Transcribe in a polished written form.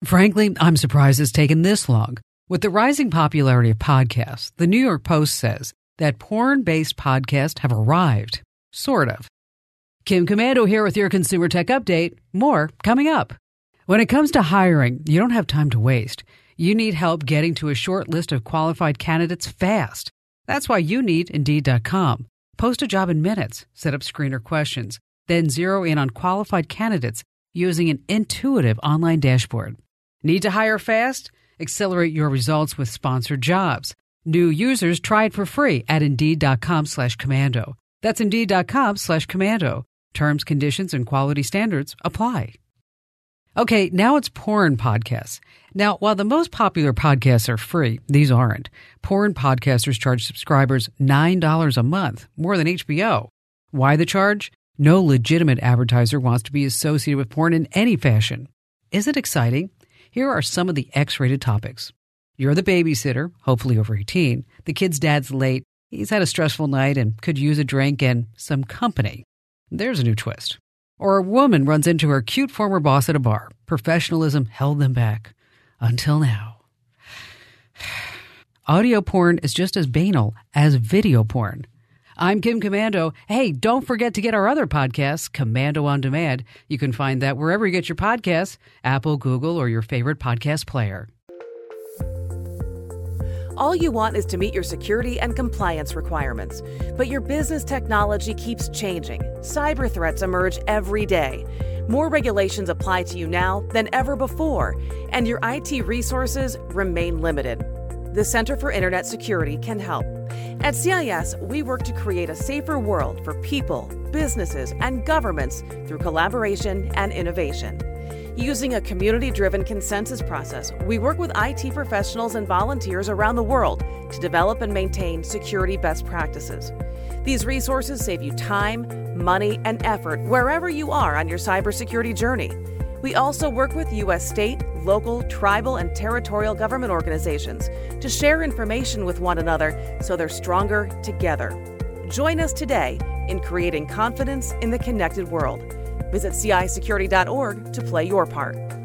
Frankly, I'm surprised it's taken this long. With the rising popularity of podcasts, the New York Post says that porn-based podcasts have arrived. Sort of. Kim Komando here with your Consumer Tech Update. More coming up. When it comes to hiring, you don't have time to waste. You need help getting to a short list of qualified candidates fast. That's why you need Indeed.com. Post a job in minutes, set up screener questions, then zero in on qualified candidates using an intuitive online dashboard. Need to hire fast? Accelerate your results with sponsored jobs. New users try it for free at Indeed.com/commando. That's Indeed.com/commando. Terms, conditions, and quality standards apply. Okay, now it's porn podcasts. Now, while the most popular podcasts are free, these aren't. Porn podcasters charge subscribers $9 a month, more than HBO. Why the charge? No legitimate advertiser wants to be associated with porn in any fashion. Is it exciting? Here are some of the X-rated topics. You're the babysitter, hopefully over 18. The kid's dad's late. He's had a stressful night and could use a drink and some company. There's a new twist. Or a woman runs into her cute former boss at a bar. Professionalism held them back. Until now. Audio porn is just as banal as video porn. I'm Kim Komando. Hey, don't forget to get our other podcast, Komando on Demand. You can find that wherever you get your podcasts, Apple, Google, or your favorite podcast player. All you want is to meet your security and compliance requirements. But your business technology keeps changing. Cyber threats emerge every day. More regulations apply to you now than ever before, and your IT resources remain limited. The Center for Internet Security can help. At CIS, we work to create a safer world for people, businesses, and governments through collaboration and innovation. Using a community-driven consensus process, we work with IT professionals and volunteers around the world to develop and maintain security best practices. These resources save you time, money, and effort wherever you are on your cybersecurity journey. We also work with U.S. state, local, tribal, and territorial government organizations to share information with one another so they're stronger together. Join us today in creating confidence in the connected world. Visit CISecurity.org to play your part.